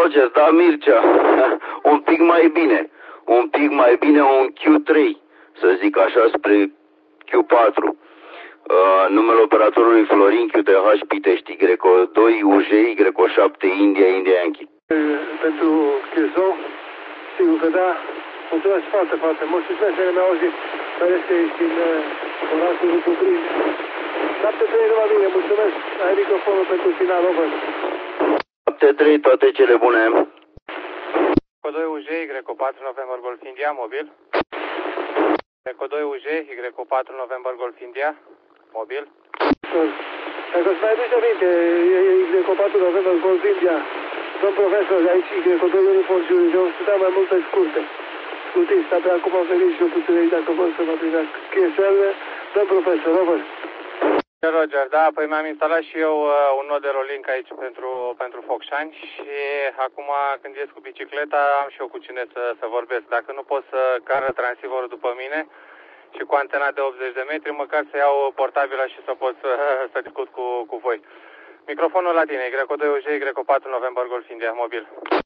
Roger, da, Mircea. Un pic mai bine. Un pic mai bine un Q3, să zic așa, spre Q4. Numele operatorului Florin QTH Pitești, Greco 2 UJ, Greco 7 India, India Yankee. Pentru Chiuzou, sigur că da. Mulțumesc foarte, foarte mult. Și sper să ne mai auzi, care că ești în orașul lui Cuprin. 7-3, numai bine, mulțumesc. Ai microfonul pentru final, over. 7-3, toate cele bune. Greco 2 UJ, Greco 4 November Golf India, mobil. Greco 2 UJ, Greco 4 November Golf India, mobil. Dacă îți mai aduci aminte, e Greco 4 November Golf India. Domn profesor, de aici, Greco 2 Uniform Jury, de un stătea mai mult pe scurte. Scutista, pe acum am venit și eu puțin aici, dacă vor să mă primească. QSL, domn profesor, over. Roger, da, păi mi-am instalat și eu un nod de rolling aici pentru Focșani și acum când ies cu bicicleta am și eu cu cine să vorbesc. Dacă nu pot să cară transceiverul după mine și cu antena de 80 de metri, măcar să iau portabila și să pot să discut cu voi. Microfonul la tine, Greco 2 UJ, Greco 4 November Golf India, mobil.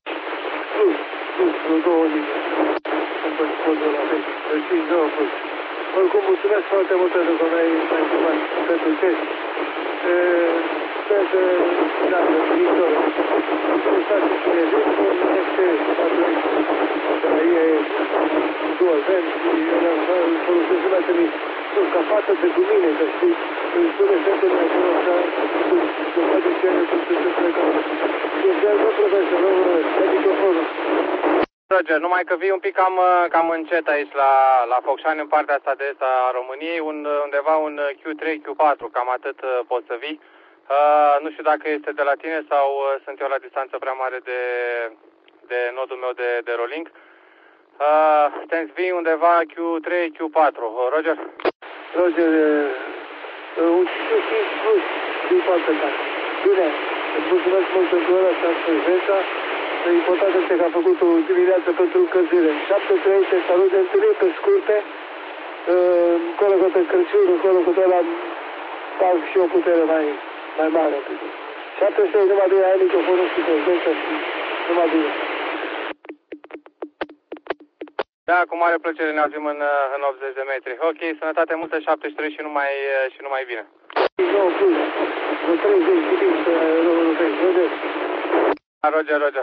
Plus, 2 linii. Oricum, mulțumesc foarte mult pentru că mi-ai informat pentru test. Sper să meargă în viitor. Mulțumesc și chinezii, este de la IAE dual band și îl folosesc lumea să-mi spun ca fată pentru mine, că știi, îmi spune sempre mai acolo așa, să fac de cele să se plecă. Deci, nu profesor, ai microfonul. Roger, numai că vii un pic cam încet aici la Focșani, în partea asta de est a României, undeva un Q3, Q4, cam atât poți să vii. Nu știu dacă este de la tine sau sunt eu la distanță prea mare de nodul meu de rolling. Te-mi vii undeva Q3, Q4. Roger? Roger, un Q5 plus din partea ta. Bine, îți mulțumesc mult pentru ăla și prezența. Important este că a făcut o dimineață pentru încălzire. 7-3, te salut de întâlniri pe scurte. Încolo către Crăciun, încolo către ăla fac și o putere mai mare. 7-3, numai bine, ai microfonul și prezența și numai bine. Da, cu mare plăcere ne auzim în 80 de metri. Ok, sănătate multă, 73 și numai bine. 9 plus, 30 și bine, Roger.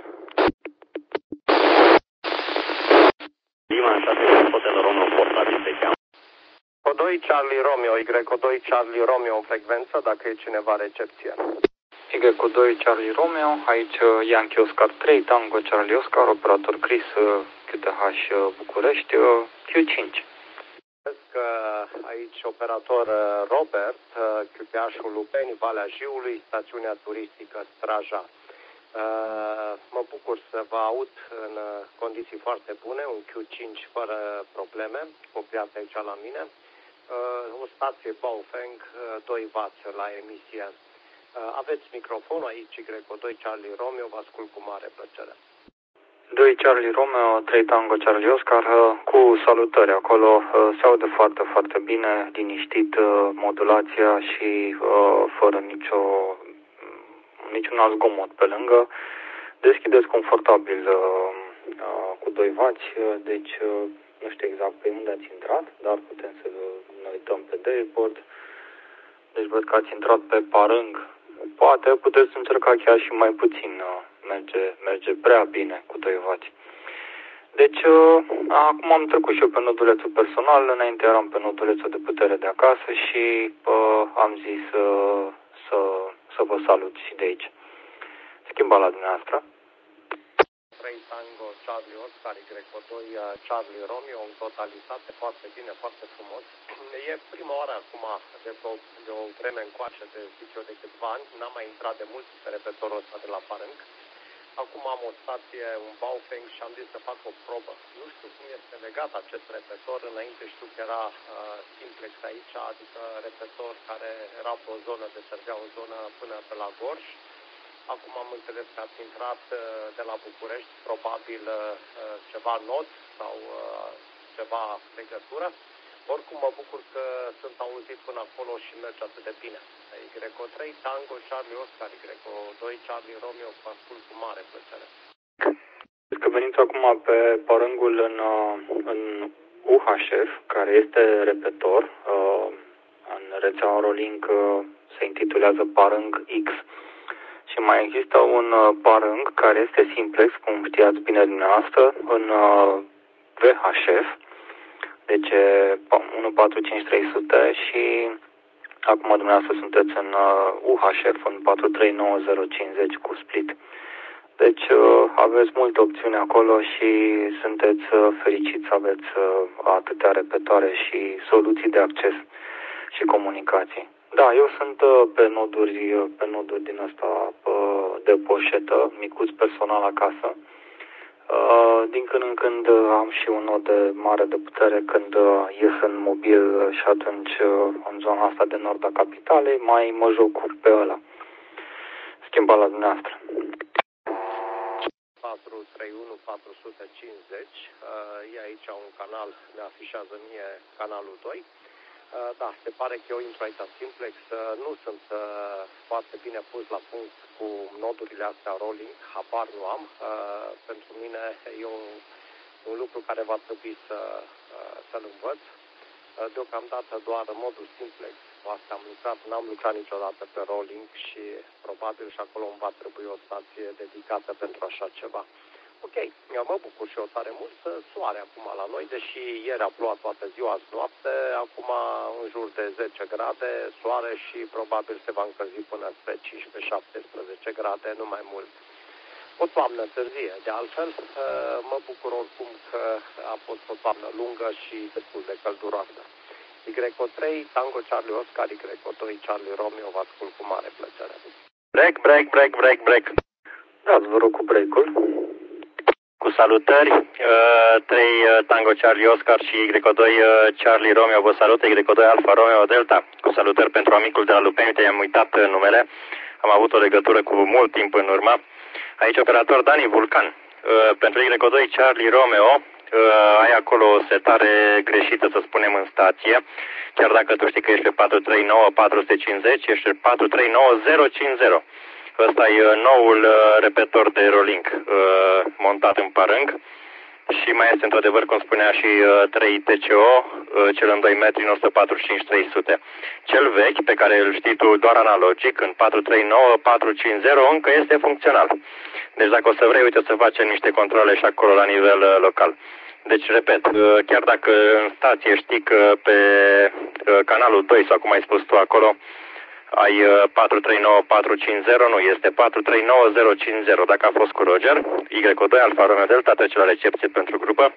Lima 6 hotel Romeo portabil pe cheamă. Greco 2 Charlie Romeo, Greco 2 Charlie Romeo în frecvență, dacă e cineva recepție. Greco 2 Charlie Romeo, aici Yankee Oscar 3, Tango Charlie Oscar, operator Chris QTH București, Q5. Că aici operator Robert, QTH-ul Lupeni, Valea Jiului, stațiunea turistică Straja. Mă bucur să vă aud în condiții foarte bune, un Q5 fără probleme, copiat aici la mine. O stație Baofeng, 2W la emisie. Aveți microfonul aici, Greco 2 Charlie Romeo, vă ascult cu mare plăcere. 2 Charlie Romeo, 3 Tango Charlie Oscar, cu salutări acolo, se aude foarte, foarte bine, liniștit modulația și fără niciun alt zgomot pe lângă. Deschideți confortabil cu 2W, deci nu știu exact pe unde ați intrat, dar putem să ne uităm pe dashboard. Deci văd că ați intrat pe parâng. Poate puteți încerca chiar și mai puțin, merge prea bine cu 2W. Deci acum am trecut și eu pe nodulețul personal, înainte eram pe nodulețul de putere de acasă și am zis să vă salut și de aici. Schimba la dumneavoastră. 3 Tango Charlie Oscar, Greco 2 Charlie Romeo, în totalitate, foarte bine, foarte frumos. E prima oară acum, de o vreme încoace, de zic eu, de câțiva ani, n-am mai intrat de mult pe repertorul ăsta de la Parâng. Acum am o stație, un Baofeng și am zis să fac o probă. Nu știu cum este legat acest repertor, înainte știu că era simplex aici, adică repertor care era pe o zonă, deservea o zonă până pe la Gorj. Acum am înțeles că ați intrat de la București, probabil ceva nod sau ceva legătură. Oricum mă bucur că sunt auzit până acolo și merge atât de bine. Greco 3 Tango Charlie Oscar, Greco 2 Charlie Romeo, vă ascult cu mare plăcere. veniți acum pe părângul în UHF, care este repetor. În rețeaua Rolink se intitulează Parâng X. Și mai există un parâng care este simplex, cum știați bine dumneavoastră, în VHF, deci 145300 și acum dumneavoastră sunteți în UHF, în 439050 cu split. Deci aveți multe opțiuni acolo și sunteți fericiți să aveți atâtea repetoare și soluții de acces și comunicații. Da, eu sunt pe noduri din asta de poșetă, micuț personal acasă. Din când în când am și un nod de mare de putere când ies în mobil și atunci în zona asta de nord a capitalei mai mă joc pe ăla. Schimba la dumneavoastră. 431 450, e aici un canal, ne afișează mie canalul 2. Da, se pare că eu intru aici simplex, nu sunt foarte bine pus la punct cu nodurile astea rolling, habar nu am. Pentru mine e un lucru care va trebui să-l învăț. Deocamdată doar în modul simplex, cu asta am lucrat, n-am lucrat niciodată pe rolling și probabil și acolo îmi va trebui o stație dedicată pentru așa ceva. Ok, mă bucur și eu tare mult, soare acum la noi, deși ieri a plouat toată ziua, azi noapte, acum în jur de 10 grade, soare și probabil se va încălzi până spre 15-17 grade, nu mai mult. O toamnă târzie, de altfel, mă bucur oricum că a fost o toamnă lungă și destul de călduroasă. Y3, Tango Charlie Oscar, Y2 Charlie Romeo, vă ascult cu mare plăcere. Break. Dați vă rog cu break-ul. Cu salutări, 3 Tango Charlie Oscar și Y2 Charlie Romeo vă salută, Y2 Alfa Romeo Delta. Cu salutări pentru amicul de la Lupeni, uite, i-am uitat numele, am avut o legătură cu mult timp în urmă. Aici operator Dani Vulcan. Pentru Y2 Charlie Romeo, ai acolo o setare greșită, să spunem, în stație. Chiar dacă tu știi că ești pe 439 450, ești pe 439 050. Ăsta e noul repetor de Rolink montat în parâng. Și mai este într-adevăr, cum spunea și 3 TCO, cel în 2 metri în 145-300. Cel vechi, pe care îl știi tu doar analogic, în 439-450, încă este funcțional. Deci dacă o să vrei, uite, să facem niște controle și acolo la nivel local. Deci, repet, chiar dacă în stație știi că pe canalul 2, sau cum ai spus tu acolo, ai 439450, nu, este 439050. Dacă a fost cu Roger, Y2 Alfa Romeo Delta trece la recepție pentru grupă.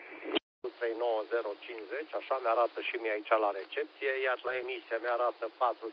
439050, așa mi-arată și mie aici la recepție, iar la emisie mi-arată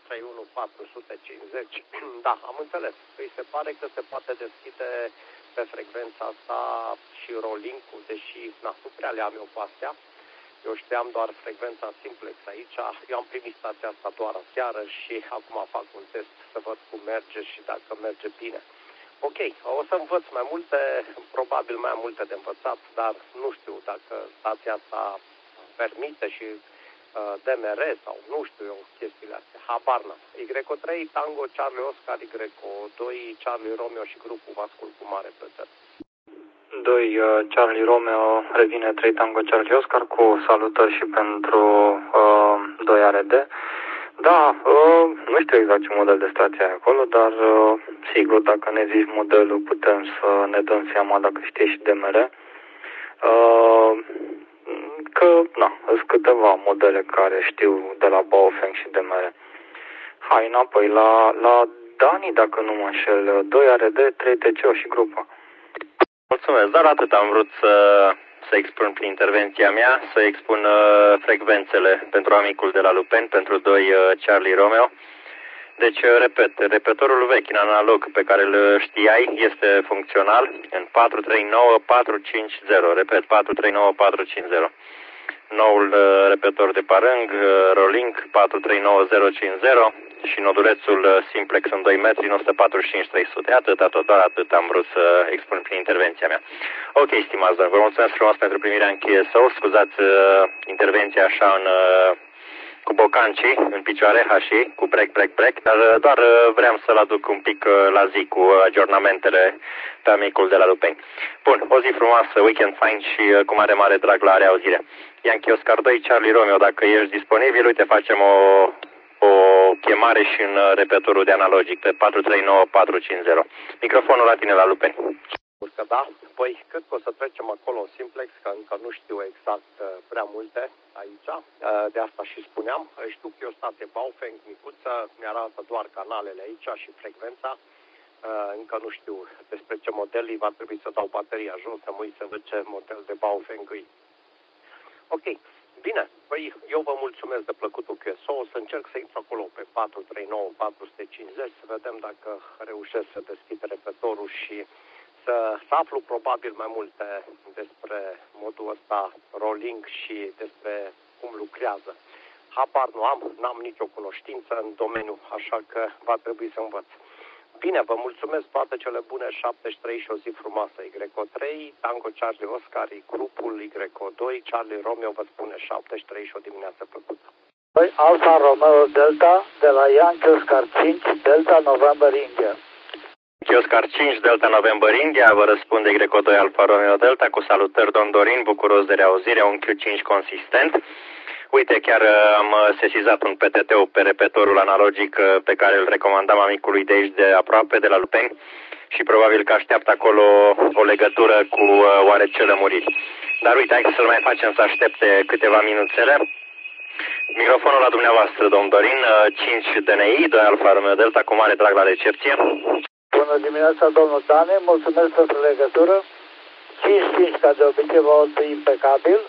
431450. Da, am înțeles. Îi se pare că se poate deschide pe frecvența asta și Rolink-ul, deși nu prea le am eu cu astea. Eu știam doar frecvența simplex aici, eu am primit stația asta doar aseară și acum fac un test să văd cum merge și dacă merge bine. Ok, o să învăț mai multe, probabil mai multe de învățat, dar nu știu dacă stația asta permite și DMR sau nu știu eu chestiile astea, habar n-am. Y3 Tango Charlie Oscar, Y2 Charlie Romeo și grupul vă ascult cu mare plăcere. 2 Charlie Romeo revine 3 Tango Charlie Oscar cu salutări și pentru 2 ARD. Da, nu știu exact ce model de stație ai acolo, dar sigur, dacă ne zici modelul, putem să ne dăm seama dacă știi și DMR. Că, sunt câteva modele care știu de la Baofeng și DMR. Hai înapoi la Dani, dacă nu mă înșel, 2 ARD, 3 TCO și grupa. Mulțumesc, dar atât am vrut să expun prin intervenția mea, să expun frecvențele pentru amicul de la Lupeni, pentru 2 Charlie Romeo. Deci, repet, repetorul vechi în analog pe care îl știai este funcțional în 439450, repet, 439450. Noul repetor de parâng, Rolink 439050 și nodulețul simplex în 2 metri în 145-300. Atât, doar atât am vrut să expun prin intervenția mea. Ok, stimați domnule, vă mulțumesc frumos pentru primirea în KSO. Scuzați intervenția așa cu bocancii în picioare, hașii, cu break, dar doar vreau să-l aduc un pic la zi cu aggiornamentele pe amicul de la Lupeni. Bun, o zi frumoasă, weekend fain și cu mare drag la reauzire. Yankee Oscar 2, Charlie Romeo, dacă ești disponibil, uite, facem o chemare și în repetorul de analogic pe 439450. Microfonul la tine la Lupeni. Că da, păi cred că o să trecem acolo în simplex, că încă nu știu exact prea multe aici, de asta și spuneam. Știu că e o stație Baofeng micuță, mi-arată doar canalele aici și frecvența. Încă nu știu despre ce model va trebui să dau bateria jos, să mă uit să văd ce model de Baofeng e. Ok, bine, păi eu vă mulțumesc de plăcutul QSO, o să încerc să intru acolo pe 439-450, să vedem dacă reușesc să deschid repetorul și să aflu probabil mai multe despre modul ăsta rolling și despre cum lucrează. Habar nu am, n-am nicio cunoștință în domeniu, așa că va trebui să învăț. Bine, vă mulțumesc, toate cele bune, 73 și o zi frumoasă. YO3, Tango Charlie Oscar, grupul YO2, Charlie Romeo vă spune 73 și o dimineață plăcută. Alfa Romeo Delta de la Yankee Oscar 5, Delta November India. Oscar 5, Delta November India, vă răspunde YO2 Alfa Romeo Delta, cu salutări Don Dorin, bucuros de reauzire, un Q5 consistent. Uite, chiar am sesizat un PTT pe repetorul analogic pe care îl recomandam amicului de aici de aproape, de la Lupeni, și probabil că așteaptă acolo o legătură cu oarece lămuriri. Dar uite, hai să-l mai facem să aștepte câteva minuțele. Microfonul la dumneavoastră, domn Dorin, 5 DNI, 2 Alfa Romeo Delta, cu mare drag la recepție. Bună dimineața, domnul Dane, mulțumesc pentru legătură. 5-5, ca de obicei, vă aud impecabil.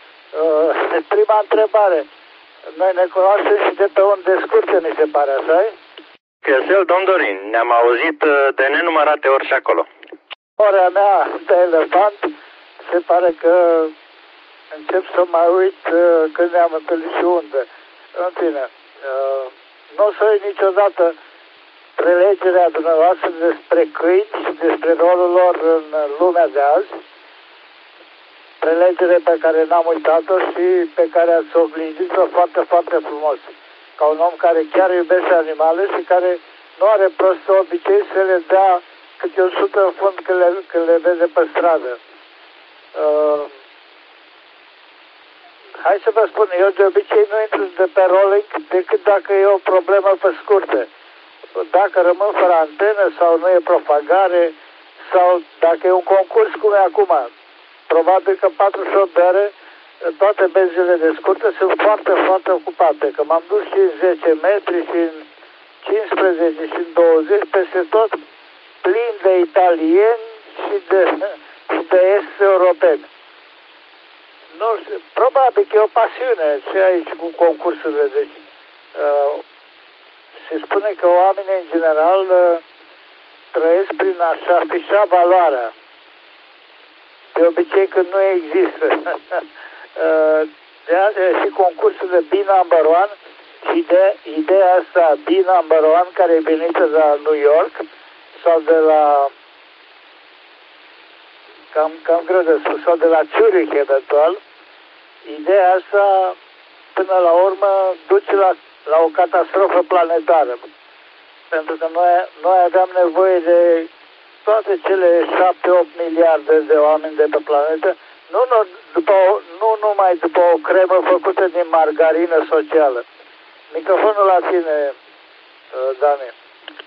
Prima întrebare. Noi ne cunoaștem și de pe unde scurte, mi se pare, așa-i? Căsel, domn Dorin, ne-am auzit de nenumărate ori și acolo. Ora mea de elefant, se pare că încep să mai uit când ne-am întâlnit și unde. În fine, nu o să uit niciodată prelegerea dumneavoastră despre câini și despre rolul lor în lumea de azi. Prelegere pe care n-am uitat-o și pe care ați oglindit-o foarte frumos. Ca un om care chiar iubește animale și care nu are prostul obicei să le dea câte 100 în fund când le vede pe stradă. Hai să vă spun, eu de obicei nu intru de pe rolling decât dacă e o problemă pe scurte. Dacă rămân fără antenă sau nu e propagare sau dacă e un concurs cum e acum. Probabil că 48 de ore toate benzile de scurte sunt foarte ocupate. Că m-am dus și în 10 metri și în 15 și în 20 peste tot plin de italieni și de est europeni. Nu știu, probabil că e o pasiune și aici cu concursurile. Deci, se spune că oamenii în general trăiesc prin a-și afișa valoarea. De obicei când nu există. Și concursul de Be Number One și de ideea asta Be Number One care e venită de la New York sau de la cam greu de spus, sau de la Zurich eventual, ideea asta până la urmă duce la o catastrofă planetară. Pentru că noi aveam nevoie de toate cele 7-8 miliarde de oameni de pe planetă, nu numai după o cremă făcută din margarină socială. Microfonul la tine, Dani.